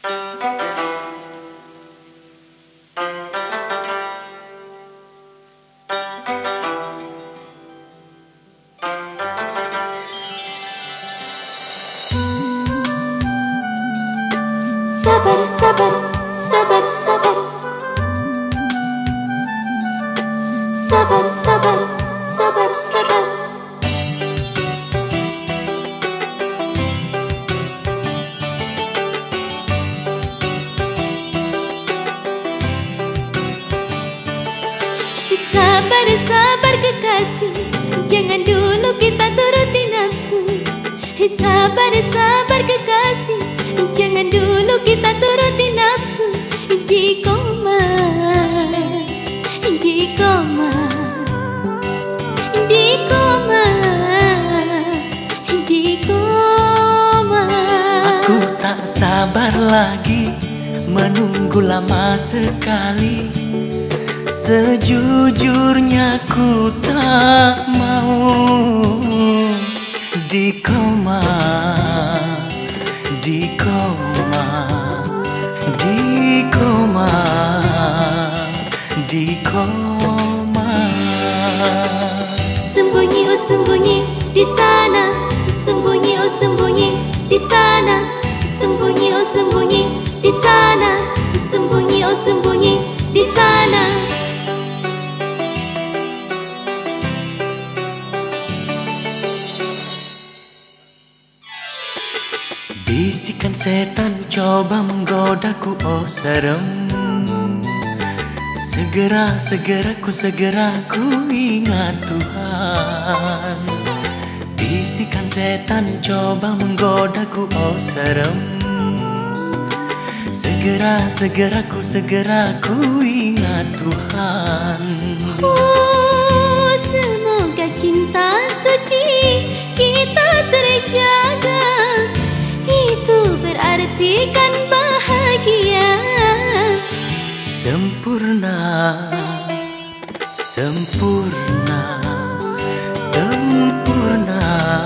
Sabar, sabar, sabar, sabar. Sabar, sabar, sabar, sabar. Sabar, sabar kekasih, jangan dulu kita turuti nafsu. Sabar, sabar kekasih, jangan dulu kita turuti nafsu. Di koma, di koma, di koma, di koma. Aku tak sabar lagi menunggu lama sekali. Sejujurnya ku tak mau di koma, di koma, di koma, di koma. Sembunyi oh sembunyi di sana, sembunyi oh sembunyi di sana, sembunyi oh sembunyi di sana, sembunyi oh sembunyi di sana. Bisikan setan coba menggodaku, oh serem. Segera, segera ku ingat Tuhan. Bisikan setan coba menggodaku, oh serem. Segera ku ingat Tuhan. Oh, semoga cinta suci kita terjaga. Itu berarti kan bahagia. Sempurna, sempurna, sempurna,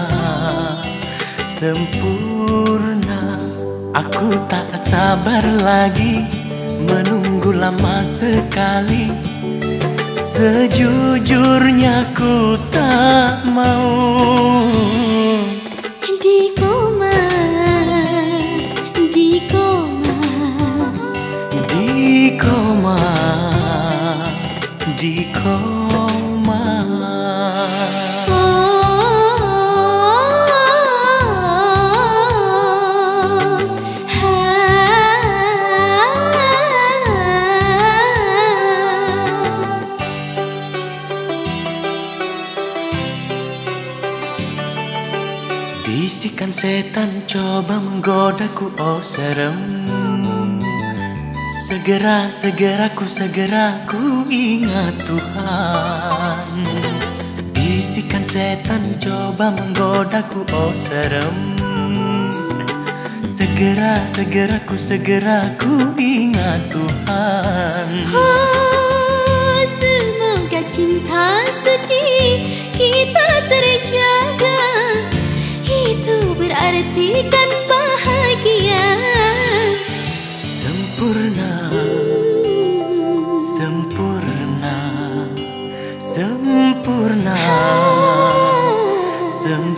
sempurna. Aku tak sabar lagi menunggu lama sekali. Sejujurnya ku tak mau Di koma, di koma, di koma, di koma. Bisikan setan coba menggodaku, oh serem. Segera ku ingat Tuhan. Bisikan setan coba menggodaku, oh serem. Segera ku ingat Tuhan. Oh, semoga cinta suci kita terjaga. Itu berarti kan bahagia. Sempurna, sempurna, sempurna, sempurna.